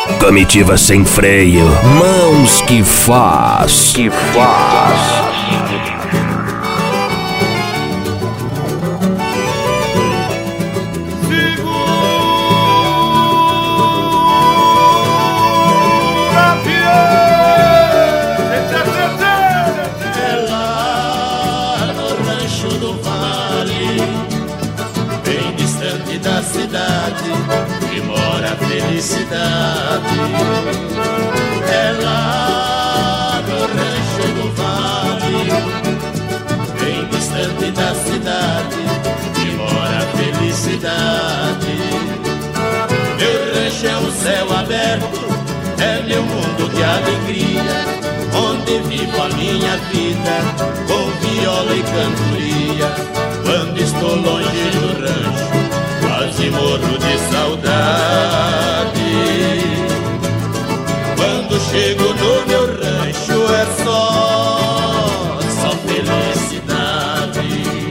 Comitiva sem freio, mãos que faz. Da cidade que mora a felicidade. É lá no rancho do vale, bem distante da cidade que mora a felicidade. Meu rancho é um céu aberto, é meu mundo de alegria, onde vivo a minha vida com viola e cantoria. Quando estou longe do rancho, quase morro de saudade. Quando chego no meu rancho é só felicidade.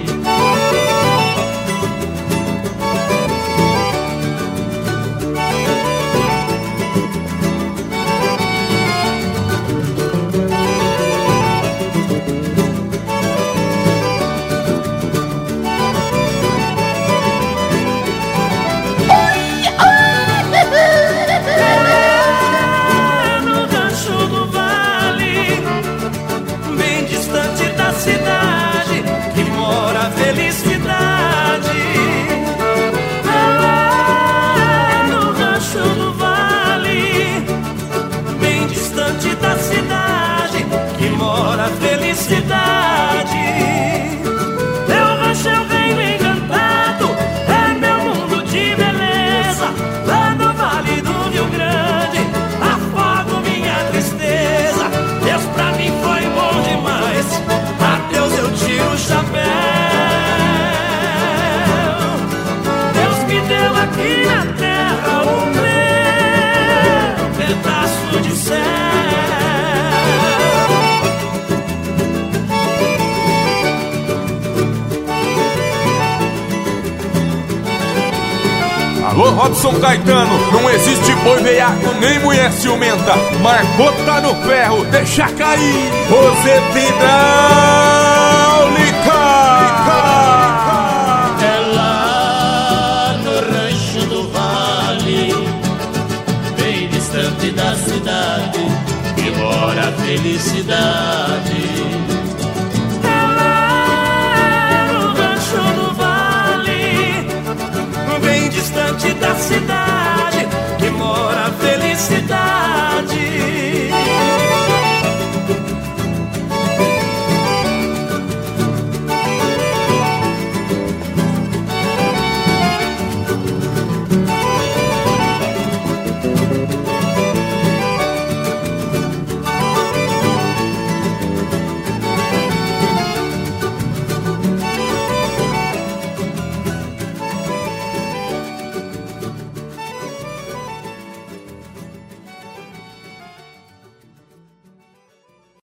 Meu rancho é um reino encantado, é meu mundo de beleza. Lá no Vale do Rio Grande, afogo minha tristeza. Deus pra mim foi bom demais, a Deus eu tiro o chapéu. Deus me deu aqui na terra o meu pedaço de céu. Alô, Robson Caetano, não existe boi veiaco nem mulher ciumenta. Marcou, tá no ferro, deixa cair. Roseta hidráulica. É lá no rancho do vale, bem distante da cidade, que mora a felicidade. Distante da cidade que mora a felicidade.